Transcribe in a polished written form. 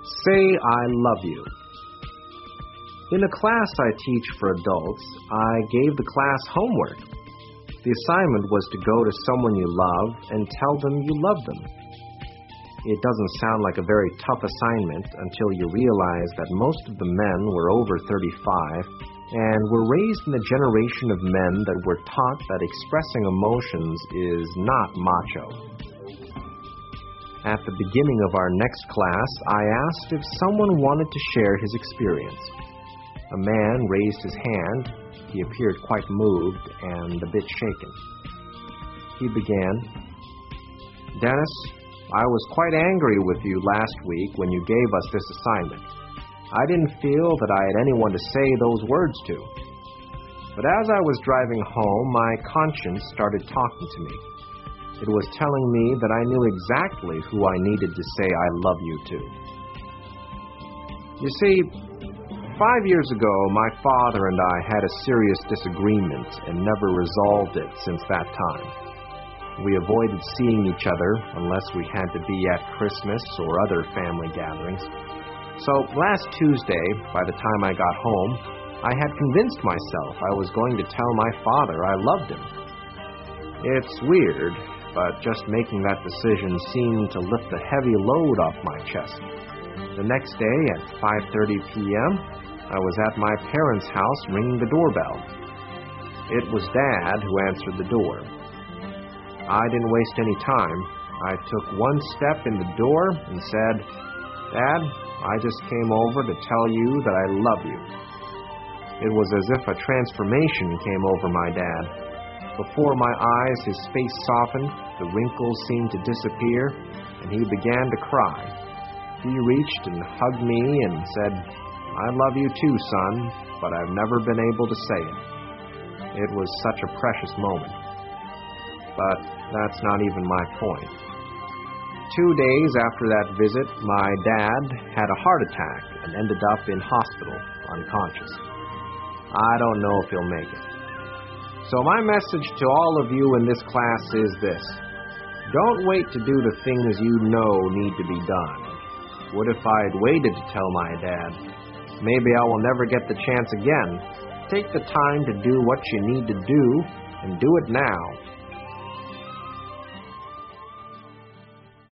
Say I love you. In a class I teach for adults, I gave the class homework. The assignment was to go to someone you love and tell them you love them. It doesn't sound like a very tough assignment until you realize that most of the men were over 35 and were raised in a generation of men that were taught that expressing emotions is not macho. At the beginning of our next class, I asked if someone wanted to share his experience. A man raised his hand. He appeared quite moved and a bit shaken. He began, "Dennis, I was quite angry with you last week when you gave us this assignment. I didn't feel that I had anyone to say those words to. But as I was driving home, my conscience started talking to me. It was telling me that I knew exactly who I needed to say I love you to. You see, 5 years ago, my father and I had a serious disagreement and never resolved it since that time. We avoided seeing each other unless we had to be at Christmas or other family gatherings. So last Tuesday, by the time I got home, I had convinced myself I was going to tell my father I loved him. It's weird, but just making that decision seemed to lift a heavy load off my chest. The next day at 5:30 p.m., I was at my parents' house ringing the doorbell. It was Dad who answered the door. I didn't waste any time. I took one step in the door and said, "Dad, I just came over to tell you that I love you." It was as if a transformation came over my dad. Before my eyes, his face softened, the wrinkles seemed to disappear, and he began to cry. He reached and hugged me and said, "I love you too, son, but I've never been able to say it." It was such a precious moment. But that's not even my point. 2 days after that visit, my dad had a heart attack and ended up in hospital, unconscious. I don't know if he'll make it. So my message to all of you in this class is this: don't wait to do the things you know need to be done. What if I'd waited to tell my dad? Maybe I will never get the chance again. Take the time to do what you need to do, and do it now.